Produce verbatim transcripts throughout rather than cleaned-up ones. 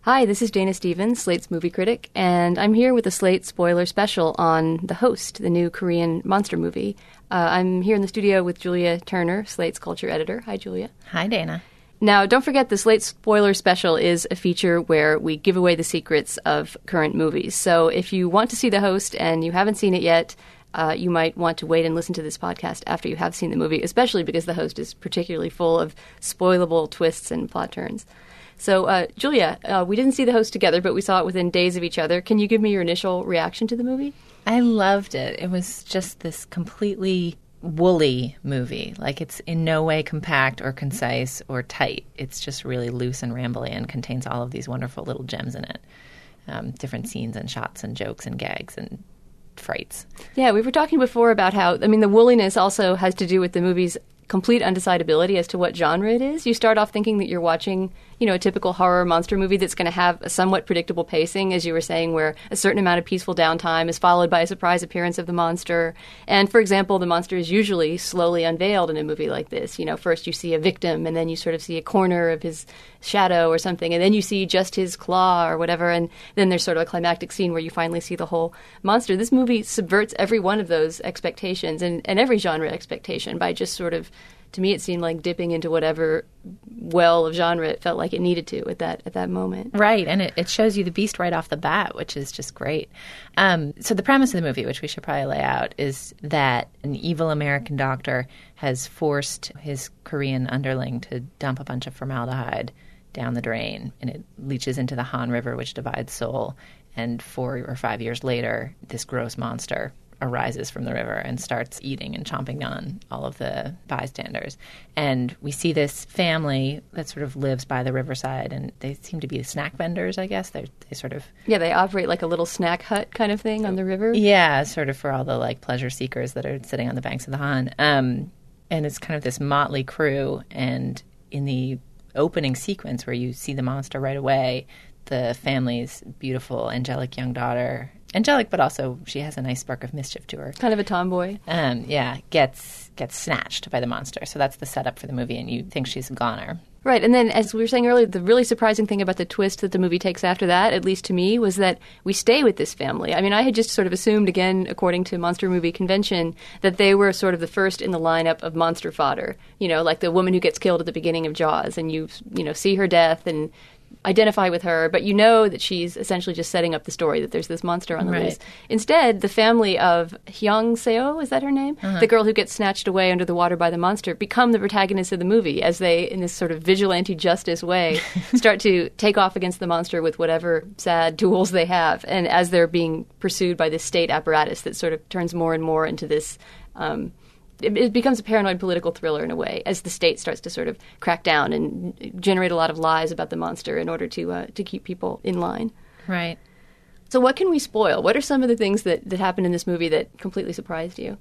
Hi, this is Dana Stevens, Slate's movie critic, and I'm here with a Slate spoiler special on The Host, the new Korean monster movie. Uh, I'm here in the studio with Julia Turner, Slate's culture editor. Hi, Julia. Hi, Dana. Now, don't forget, the Slate Spoiler Special is a feature where we give away the secrets of current movies. So if you want to see The Host and you haven't seen it yet, uh, you might want to wait and listen to this podcast after you have seen the movie, especially because The Host is particularly full of spoilable twists and plot turns. So, uh, Julia, uh, we didn't see The Host together, but we saw it within days of each other. Can you give me your initial reaction to the movie? I loved it. It was just this completely woolly movie. Like, it's in no way compact or concise or tight. It's just really loose and rambly and contains all of these wonderful little gems in it. Um, different scenes and shots and jokes and gags and frights. Yeah, we were talking before about how, I mean, the wooliness also has to do with the movie's complete undecidability as to what genre it is. You start off thinking that you're watching, you know, a typical horror monster movie that's going to have a somewhat predictable pacing, as you were saying, where a certain amount of peaceful downtime is followed by a surprise appearance of the monster. And, for example, the monster is usually slowly unveiled in a movie like this. You know, first you see a victim, and then you sort of see a corner of his shadow or something, and then you see just his claw or whatever, and then there's sort of a climactic scene where you finally see the whole monster. This movie subverts every one of those expectations and, and every genre expectation by just sort of, to me, it seemed like dipping into whatever well of genre it felt like it needed to at that at that moment. Right, and it, it shows you the beast right off the bat, which is just great. Um, so the premise of the movie, which we should probably lay out, is that an evil American doctor has forced his Korean underling to dump a bunch of formaldehyde down the drain, and it leaches into the Han River, which divides Seoul. And four or five years later, this gross monster arises from the river and starts eating and chomping on all of the bystanders. And we see this family that sort of lives by the riverside, and they seem to be snack vendors, I guess. They're, they sort of... Yeah, they operate like a little snack hut kind of thing on the river. Yeah, sort of for all the, like, pleasure seekers that are sitting on the banks of the Han. Um, and it's kind of this motley crew, and in the opening sequence where you see the monster right away, the family's beautiful, angelic young daughter... Angelic, but also she has a nice spark of mischief to her. Kind of a tomboy. Um, yeah, gets gets snatched by the monster. So that's the setup for the movie, and you think she's a goner. Right, and then as we were saying earlier, the really surprising thing about the twist that the movie takes after that, at least to me, was that we stay with this family. I mean, I had just sort of assumed, again, according to monster movie convention, that they were sort of the first in the lineup of monster fodder. You know, like the woman who gets killed at the beginning of Jaws, and you, you know, see her death and identify with her, but you know that she's essentially just setting up the story that there's this monster on the right. loose. Instead, the family of Hyung Seo, is that her name? Uh-huh. The girl who gets snatched away under the water by the monster, become the protagonists of the movie as they, in this sort of vigilante justice way, start to take off against the monster with whatever sad tools they have. And as they're being pursued by this state apparatus that sort of turns more and more into this... Um, It, it becomes a paranoid political thriller in a way as the state starts to sort of crack down and generate a lot of lies about the monster in order to uh, to keep people in line. Right. So what can we spoil? What are some of the things that, that happened in this movie that completely surprised you?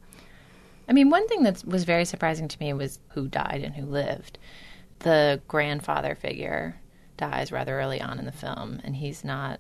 I mean, one thing that was very surprising to me was who died and who lived. The grandfather figure dies rather early on in the film, and he's not...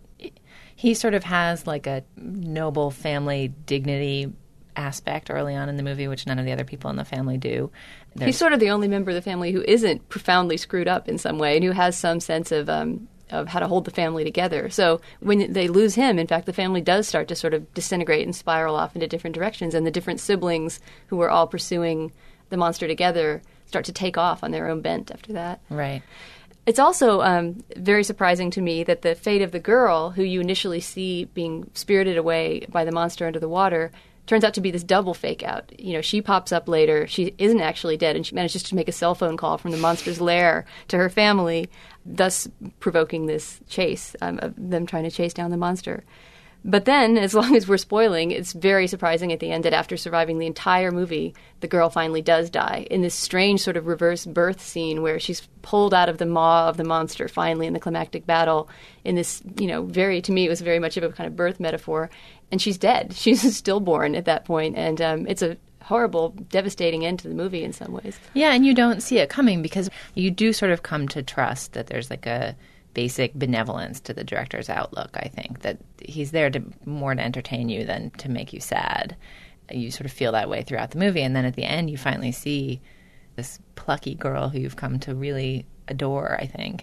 He sort of has like a noble family dignity aspect early on in the movie, which none of the other people in the family do. There's... He's sort of the only member of the family who isn't profoundly screwed up in some way and who has some sense of um, of how to hold the family together. So when they lose him, in fact, the family does start to sort of disintegrate and spiral off into different directions, and the different siblings who were all pursuing the monster together start to take off on their own bent after that. Right. It's also um, very surprising to me that the fate of the girl, who you initially see being spirited away by the monster under the water, turns out to be this double fake out. You know, she pops up later. She isn't actually dead, and she manages to make a cell phone call from the monster's lair to her family, thus provoking this chase um, of them trying to chase down the monster. But then, as long as we're spoiling, it's very surprising at the end that after surviving the entire movie, the girl finally does die in this strange sort of reverse birth scene where she's pulled out of the maw of the monster finally in the climactic battle in this, you know, very, to me, it was very much of a kind of birth metaphor. And she's dead. She's stillborn at that point. And um, it's a horrible, devastating end to the movie in some ways. Yeah, and you don't see it coming because you do sort of come to trust that there's like a basic benevolence to the director's outlook, I think, that he's there to more to entertain you than to make you sad. You sort of feel that way throughout the movie, and then at the end you finally see this plucky girl who you've come to really adore, I think.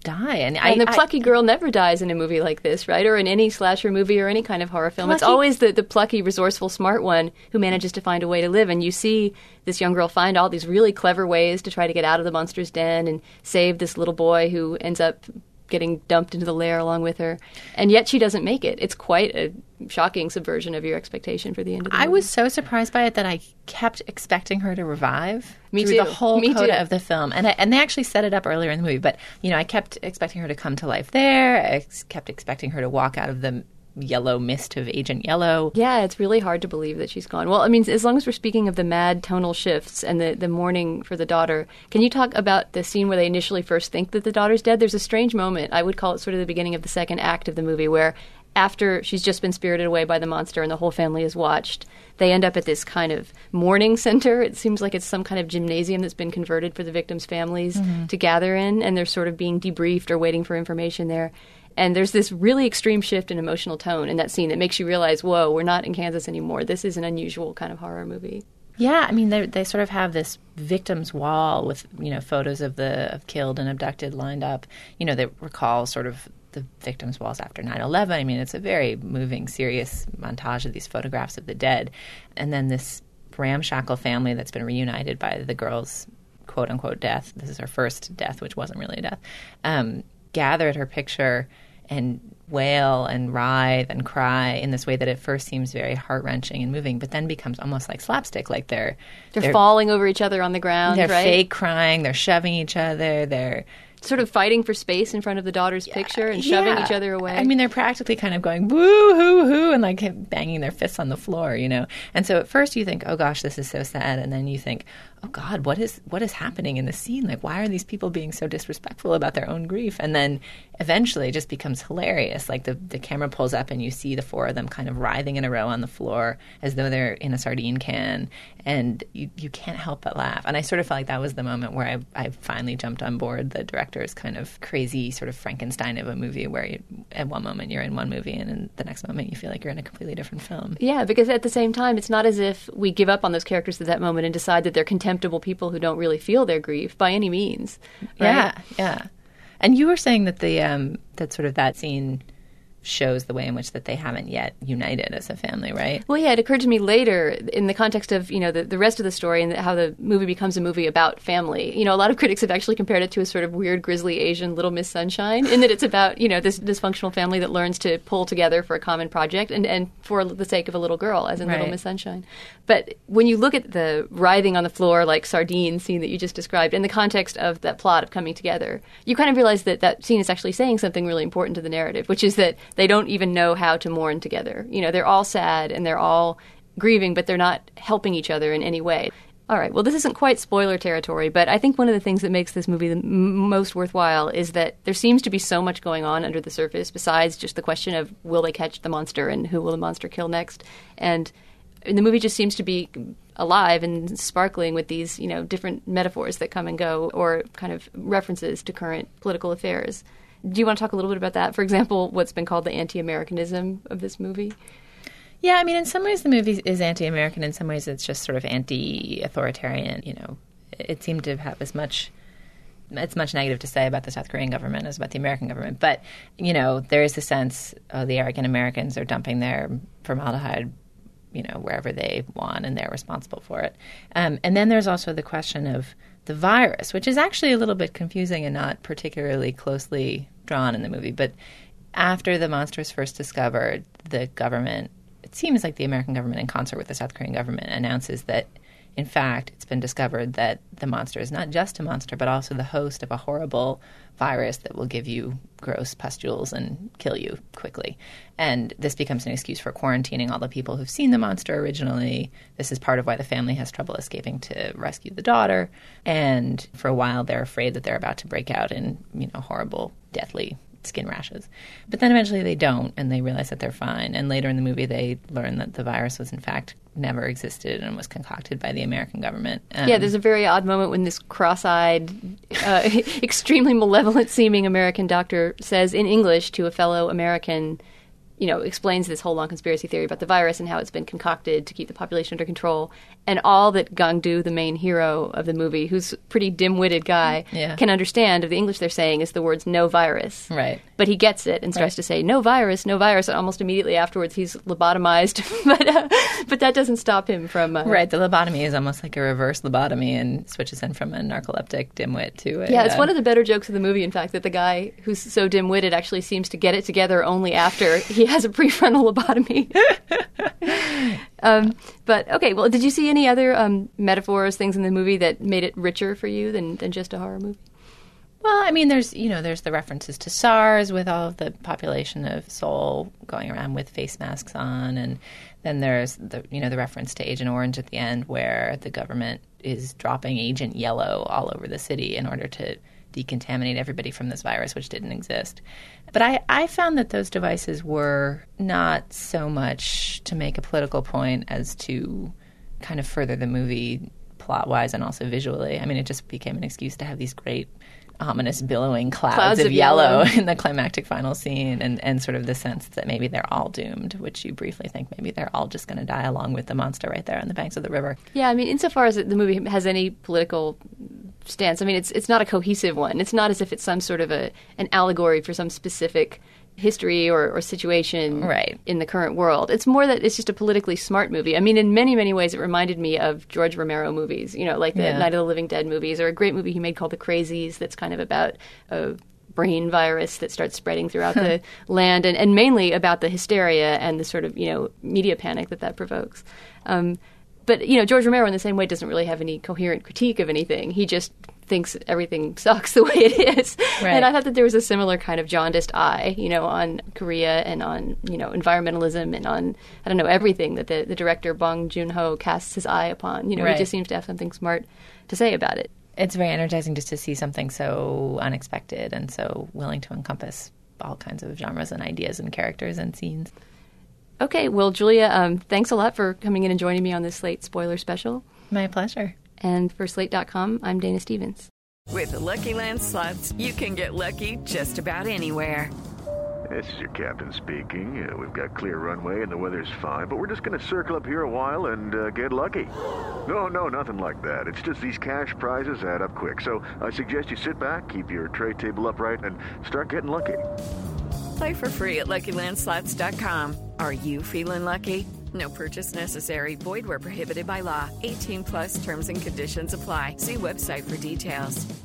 die. And, and I, the plucky I, girl never dies in a movie like this, right? Or in any slasher movie or any kind of horror film. Plucky. It's always the, the plucky, resourceful, smart one who manages to find a way to live. And you see this young girl find all these really clever ways to try to get out of the monster's den and save this little boy who ends up getting dumped into the lair along with her. And yet she doesn't make it. It's quite a shocking subversion of your expectation for the end of the movie. I was so surprised by it that I kept expecting her to revive Me through too. the whole Me coda too. of the film. And I, and they actually set it up earlier in the movie. But, you know, I kept expecting her to come to life there. I ex- kept expecting her to walk out of the yellow mist of Agent Yellow. Yeah, it's really hard to believe that she's gone. Well, I mean, as long as we're speaking of the mad tonal shifts and the, the mourning for the daughter, can you talk about the scene where they initially first think that the daughter's dead? There's a strange moment. I would call it sort of the beginning of the second act of the movie where after she's just been spirited away by the monster and the whole family is watched, they end up at this kind of mourning center. It seems like it's some kind of gymnasium that's been converted for the victims' families mm-hmm. to gather in, and they're sort of being debriefed or waiting for information there. And there's this really extreme shift in emotional tone in that scene that makes you realize, whoa, we're not in Kansas anymore. This is an unusual kind of horror movie. Yeah, I mean, they they sort of have this victims' wall with, you know, photos of the of killed and abducted lined up. You know, they recall sort of the victims' walls after nine eleven. I mean, it's a very moving, serious montage of these photographs of the dead. And then this ramshackle family that's been reunited by the girl's quote-unquote death. This is her first death, which wasn't really a death. Um, gather at her picture and wail and writhe and cry in this way that at first seems very heart-wrenching and moving, but then becomes almost like slapstick, like they're... They're, they're falling over each other on the ground, they're right? They're fake crying, they're shoving each other, they're... sort of fighting for space in front of the daughter's yeah, picture and shoving yeah. each other away. I mean, they're practically kind of going woo hoo hoo and like banging their fists on the floor, you know. And so at first you think, oh gosh, this is so sad, and then you think, oh God, what is what is happening in the scene? Like, why are these people being so disrespectful about their own grief? And then eventually it just becomes hilarious. Like the the camera pulls up and you see the four of them kind of writhing in a row on the floor as though they're in a sardine can, and you you can't help but laugh. And I sort of felt like that was the moment where I I finally jumped on board the director's kind of crazy sort of Frankenstein of a movie where you, at one moment you're in one movie and in the next moment you feel like you're in a completely different film. Yeah, because at the same time, it's not as if we give up on those characters at that moment and decide that they're contemptible people who don't really feel their grief by any means. Right? Yeah, yeah. And you were saying that the um, that sort of that scene shows the way in which that they haven't yet united as a family, right? Well, yeah, it occurred to me later in the context of, you know, the, the rest of the story and how the movie becomes a movie about family. You know, a lot of critics have actually compared it to a sort of weird, grisly Asian Little Miss Sunshine in that it's about, you know, this dysfunctional family that learns to pull together for a common project and, and for the sake of a little girl, as in right. Little Miss Sunshine. But when you look at the writhing on the floor like sardine scene that you just described in the context of that plot of coming together, you kind of realize that that scene is actually saying something really important to the narrative, which is that they don't even know how to mourn together. You know, they're all sad and they're all grieving, but they're not helping each other in any way. All right, well, this isn't quite spoiler territory, but I think one of the things that makes this movie the m- most worthwhile is that there seems to be so much going on under the surface besides just the question of will they catch the monster and who will the monster kill next. And the movie just seems to be alive and sparkling with these, you know, different metaphors that come and go or kind of references to current political affairs. Do you want to talk a little bit about that? For example, what's been called the anti-Americanism of this movie? Yeah, I mean, in some ways the movie is anti-American. In some ways it's just sort of anti-authoritarian. You know, it seemed to have as much... It's much negative to say about the South Korean government as about the American government. But, you know, there is a sense, oh, the arrogant Americans are dumping their formaldehyde, you know, wherever they want, and they're responsible for it. Um, and then there's also the question of the virus, which is actually a little bit confusing and not particularly closely drawn in the movie. But after the monster is first discovered, the government, it seems like the American government in concert with the South Korean government, announces that, in fact, it's been discovered that the monster is not just a monster, but also the host of a horrible virus that will give you gross pustules and kill you quickly. And this becomes an excuse for quarantining all the people who've seen the monster originally. This is part of why the family has trouble escaping to rescue the daughter. And for a while, they're afraid that they're about to break out in, you know, horrible, deathly skin rashes. But then eventually they don't, and they realize that they're fine. And later in the movie, they learn that the virus was, in fact, never existed and was concocted by the American government. Um, yeah, there's a very odd moment when this cross-eyed, uh, extremely malevolent-seeming American doctor says in English to a fellow American, you know, explains this whole long conspiracy theory about the virus and how it's been concocted to keep the population under control. And all that Gang Du, the main hero of the movie, who's a pretty dim-witted guy, yeah. can understand of the English they're saying is the words "no virus." Right. But he gets it and starts right. to say "no virus, no virus," and almost immediately afterwards he's lobotomized. but uh, but that doesn't stop him from... Uh, right, the lobotomy is almost like a reverse lobotomy and switches in from a narcoleptic dimwit to a... Yeah, it's uh, one of the better jokes of the movie, in fact, that the guy who's so dim-witted actually seems to get it together only after he has a prefrontal lobotomy. um, but, okay, well, did you see any other um, metaphors, things in the movie that made it richer for you than, than just a horror movie? Well, I mean, there's, you know, there's the references to SARS with all of the population of Seoul going around with face masks on, and then there's the, you know, the reference to Agent Orange at the end where the government is dropping Agent Yellow all over the city in order to decontaminate everybody from this virus, which didn't exist. But I, I found that those devices were not so much to make a political point as to kind of further the movie plot-wise and also visually. I mean, it just became an excuse to have these great ominous billowing clouds, clouds of, of yellow, yellow in the climactic final scene, and, and sort of the sense that maybe they're all doomed, which you briefly think maybe they're all just going to die along with the monster right there on the banks of the river. Yeah, I mean, insofar as the movie has any political stance, I mean, it's it's not a cohesive one. It's not as if it's some sort of a an allegory for some specific history or, or situation right. in the current world. It's more that it's just a politically smart movie. I mean, in many, many ways, it reminded me of George Romero movies, you know, like the yeah. Night of the Living Dead movies, or a great movie he made called The Crazies that's kind of about a brain virus that starts spreading throughout the land, and, and mainly about the hysteria and the sort of, you know, media panic that that provokes. Um, but, you know, George Romero in the same way doesn't really have any coherent critique of anything. He just thinks everything sucks the way it is. Right. And I thought that there was a similar kind of jaundiced eye, you know, on Korea and on, you know, environmentalism and on, I don't know, everything that the, the director Bong Joon-ho casts his eye upon. You know, right. he just seems to have something smart to say about it. It's very energizing just to see something so unexpected and so willing to encompass all kinds of genres and ideas and characters and scenes. Okay, well, Julia, um, thanks a lot for coming in and joining me on this Slate spoiler special. My pleasure. And for Slate dot com, I'm Dana Stevens. With the Lucky Land Slots, you can get lucky just about anywhere. This is your captain speaking. Uh, we've got clear runway and the weather's fine, but we're just going to circle up here a while and uh, get lucky. No, no, nothing like that. It's just these cash prizes add up quick. So I suggest you sit back, keep your tray table upright, and start getting lucky. Play for free at Lucky Land Slots dot com. Are you feeling lucky? No purchase necessary. Void where prohibited by law. eighteen plus terms and conditions apply. See website for details.